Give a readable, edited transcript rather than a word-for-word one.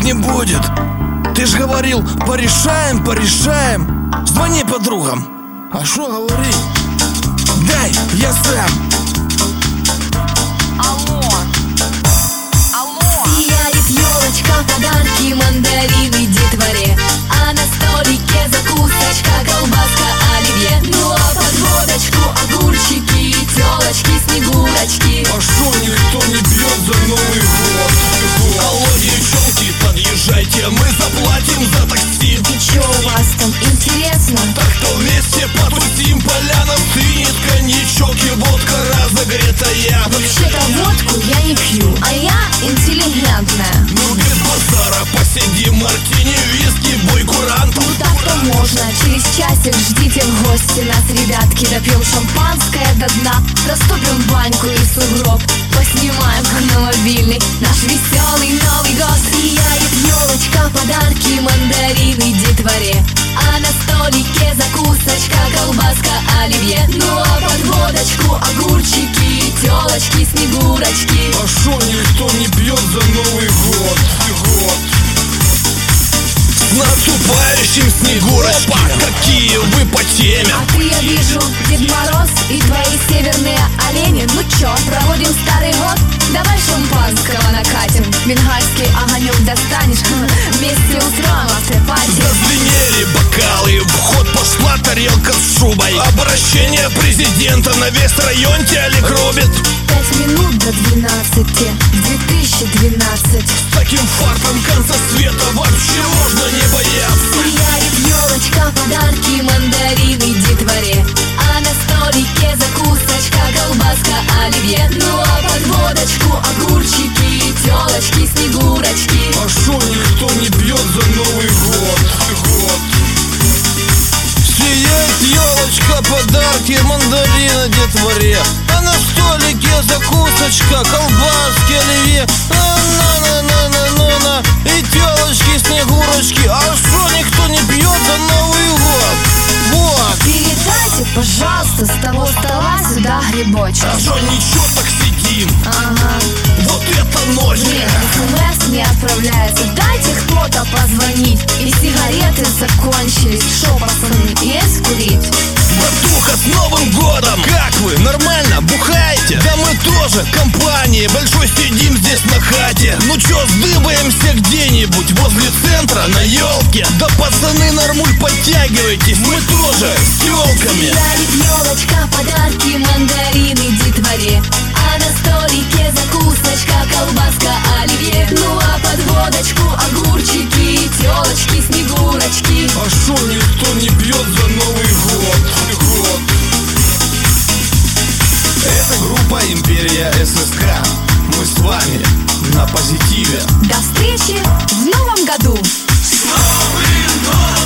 не будет. Ты ж говорил, порешаем, порешаем. Звони подругам. А шо говорить? Дай, я сам. Алло. Сияет елочка, подарки, мандарины детворе, а на столике закусочка, колбаска, оливье. Ну а под водочку огурчики, телочки, снегурочки. А шо никто не бьет за Новый год? Алло, девчонки, подъезжайте, мы заплатим за такси. И чё у вас там интересно? Так что вместе потусим, поляна стынет, коньячок и водка разогретая. Вообще-то водку я не пью, а я интеллигентная. Ну без базара посидим, мартини, виски, бой курантов. Ну так-то можно, через часик ждите в гости нас, ребятки. Допьем шампанское до дна, растопим баньку и сугроб, поснимаем на мобильный наш веселый Новый год. Сияет елочка, подарки, мандарины детворе, а на столике закусочка, колбаска, оливье. Ну а под водочку огурчики, телочки, снегурочки. А шо никто не пьет за Новый год? С наступающим, Снегурочки! Опа, какие вы по теме! А ты, я вижу, Дед Мороз и твои северные олени. Ну чё, проводим старый год? Давай шампанского накатим, бенгальский огонек достанешь, вместе устроим автопати. Зазвенели бокалы, в ход пошла тарелка с шубой. Обращение президента на весь район телек рубит. 5 минут до 12, 2012. С таким фартом конца света вообще можно не бояться. Сияет елочка, подарки, мандарины детворе, а на столике закусочка, колбаска, оливье. Ну а под водочку огурчики, телочки, снегурочки. А шо никто не пьет за Новый год? Сияет елочка, подарки, мандарины детворе, а на столике закусочка, колбаски, оливье. На-на-на-на-на-на. И телочки, снегурочки. А шо никто не пьет за Новый год? Вот. Передайте, пожалуйста, с того стола сюда грибочки. А шо ничего, так сидим? Ага. Вот это ночь. Нет, СМС не отправляется. Дайте кто-то позвонить. И сигареты закончились. Шо, пацаны, есть курить? Братуха, с Новым годом! Как вы? Нормально? Бухаете? Да мы тоже, компанией большой сидим здесь на хате. Ну чё, сдыбаемся где-нибудь возле центра на елке? Да пацаны, нормуль, подтягивайтесь, мы тоже с тёлками. Сияет елочка, подарки, мандарины детворе, а на столике закусочка, колбаска, оливье. Ну а под водочку огурчики, телочки, снегурочки. А шо никто не пьет за Новый год? Это группа Империя ССК. Мы с вами на позитиве. До встречи в новом году! С Новым годом!